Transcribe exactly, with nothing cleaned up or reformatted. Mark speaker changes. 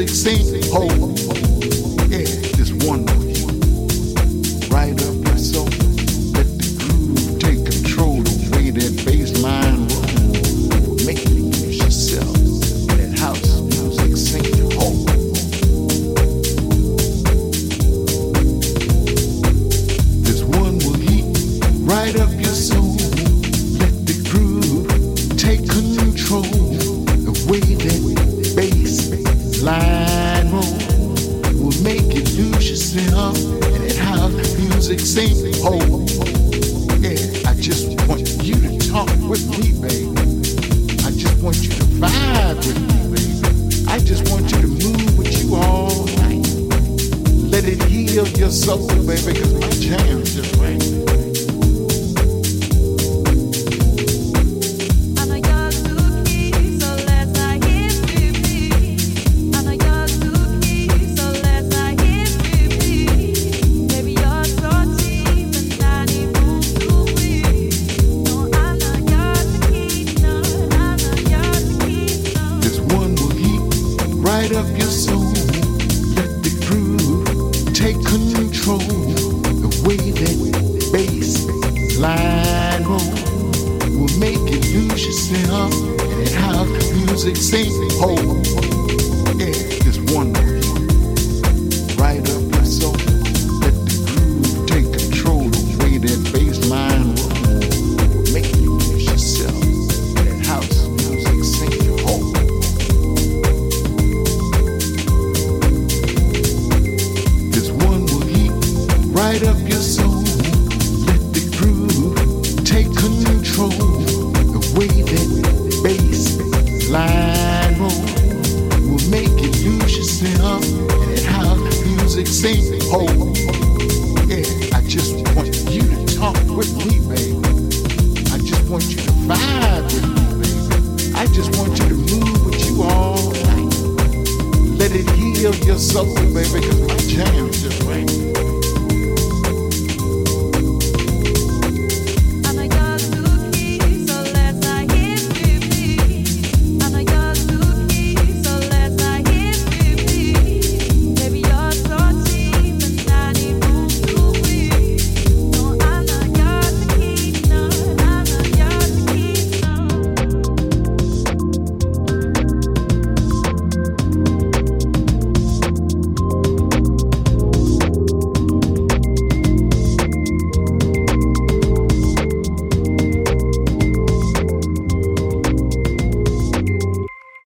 Speaker 1: music sing, hold. Yeah, this one more you. Right up your soul. Let the groove take control of the way that bass line rolls. Make you use yourself. That house music sing, hold. This one will heat right up your soul. Let the groove take control. The way that bass line roll will make you lose yourself. And that house music sing, hold. Yeah, I just want you to talk with me, baby. I just want you to vibe with me, baby. I just want you to move with you all night. Let it heal your soul, baby, cause my jam's just right. Right up your soul, let the groove take control. The way that bass line roll will make you lose yourself. And that house music sing, hold. Yeah, this one more. Right up your soul, let the groove take control. The way that bass line roll will make you lose yourself. And that house music sing, hold. Right up your soul, let the groove take control. The way that bass line roll will make you lose yourself. And that house music sing, hold. Yeah, I just want you to talk with me, baby. I just want you to vibe with me, baby. I just want you to move with you all night. Let it heal your soul, baby, cause my jam's just right.